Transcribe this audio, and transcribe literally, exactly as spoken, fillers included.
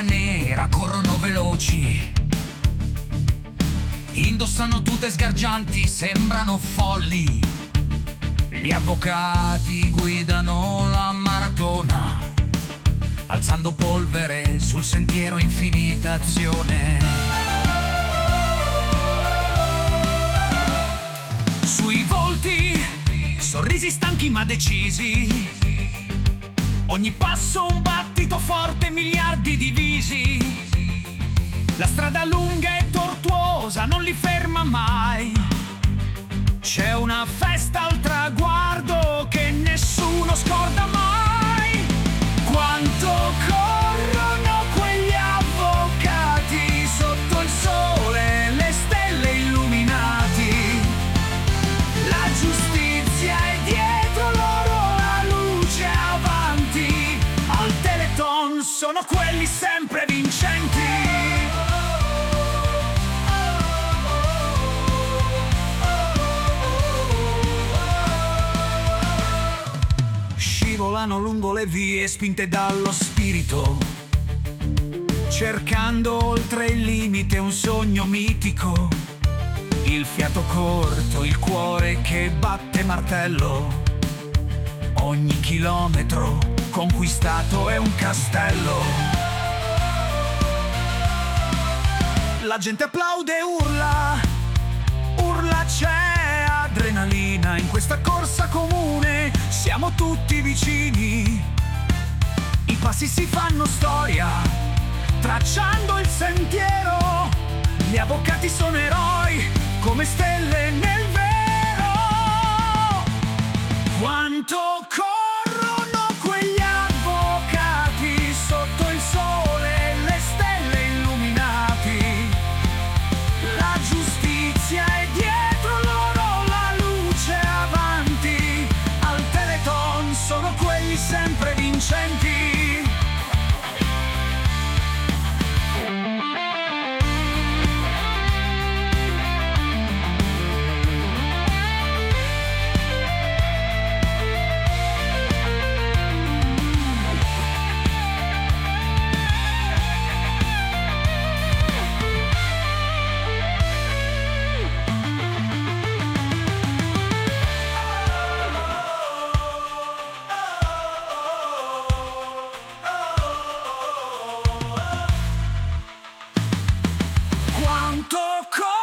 nera, corrono veloci, indossano tute sgargianti, sembrano folli. Gli avvocati guidano la maratona, alzando polvere sul sentiero, infinita azione. Sui volti, sorrisi stanchi ma decisi, ogni passo un battito forte, miliardi divisi. La strada lunga e tortuosa non li ferma mai. C'è una festa al traguardo che nessuno scorda mai. Quanto corrono quegli avvocati sotto il sole, le stelle illuminati. La giustizia è dietro loro, la luce avanti. Al Teleton sono quelli sempre vincenti. Scivolano lungo le vie spinte dallo spirito, cercando oltre il limite un sogno mitico. Il fiato corto, il cuore che batte martello, ogni chilometro conquistato è un castello. La gente applaude e urla, urla, c'è adrenalina in questa corsa comune. Siamo tutti vicini, i passi si fanno storia, tracciando il sentiero. Gli avvocati sono eroi, come stelle nel vero. Quanto corrono quegli avvocati sotto il sole, le stelle illuminati. La giustizia è dietro loro, la luce avanti. Al Teleton sono quelli sempre vincenti. Quanto